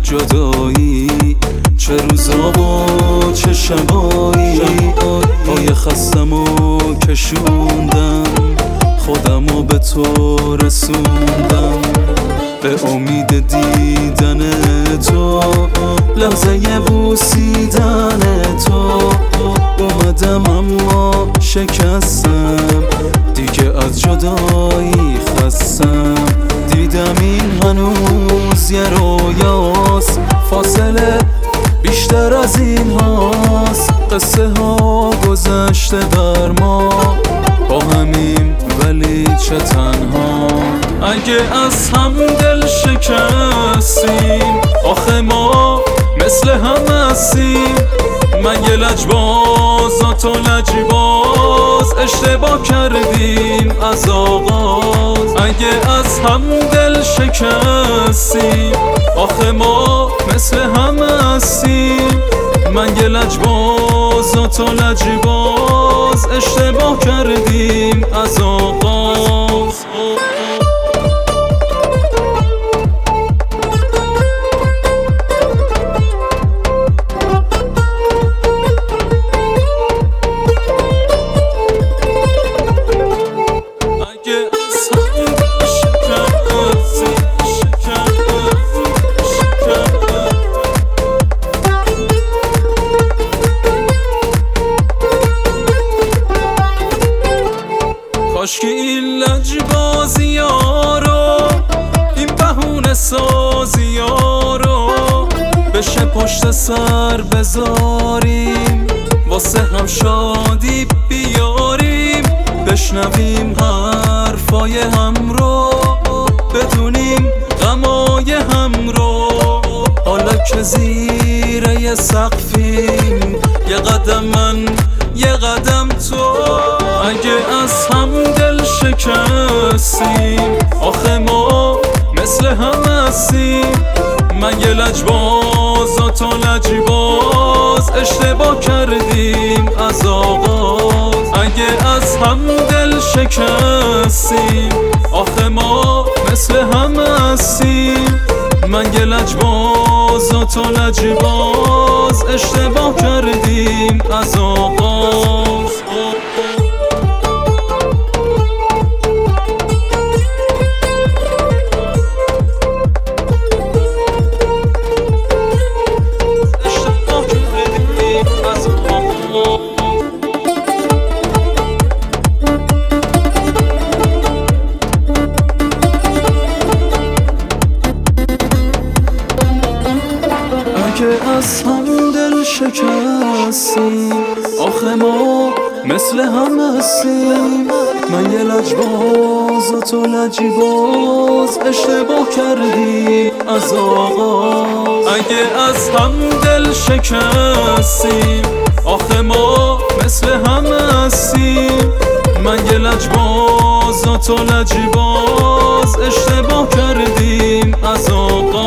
جدایی، چه روزا و چه شبایی. پای خستمو کشوندم، خودمو به تو رسوندم، به امید دیدن تو، لحظه بوسیدن تو. اومدم اما شکستم، دیگه از جدایی خستم. دیدم این هنوز یه رویاست، فاصله بیشتر از این هاست. قصه ها گذشته بر ما، با همیم ولی چه تنها. اگه از هم دل شکستیم، آخه ما مثل هم هستیم. من یه لجباز تو لجباز، اشتباه کردیم از آغاز. اگه از هم دل شکستیم، آخه ما مثل هم هستیم. من یه لجباز تو لجباز، اشتباه کردیم از آغاز. کاش که این لجبازی ها رو، این بهونه سازی ها رو بشه پشت سر بذاریم، واسه هم شادی بیاریم. بشنویم حرفای هم رو، بدونیم غمای هم رو. حالا که زیر یه سقفیم، یه قدم من یه قدم تو. اگه از هم دل شکستیم، آخه ما مثل هم هستیم. من یه لجباز تو لجباز، اشتباه کردیم از آغاز. اگه از هم دل شکستیم، آخه ما مثل هم هستیم. من یه لجباز تو لجباز، اشتباه کردیم از آغاز. که از هم دل شکستیم، آخه ما مثل هم هستیم. من یه لجباز و تو لجباز، اشتباه کردیم از آغاز. اگه از هم دل شکستیم، آخه ما مثل هم هستیم. من یه لجباز و تو لجباز، اشتباه کردیم از آغاز.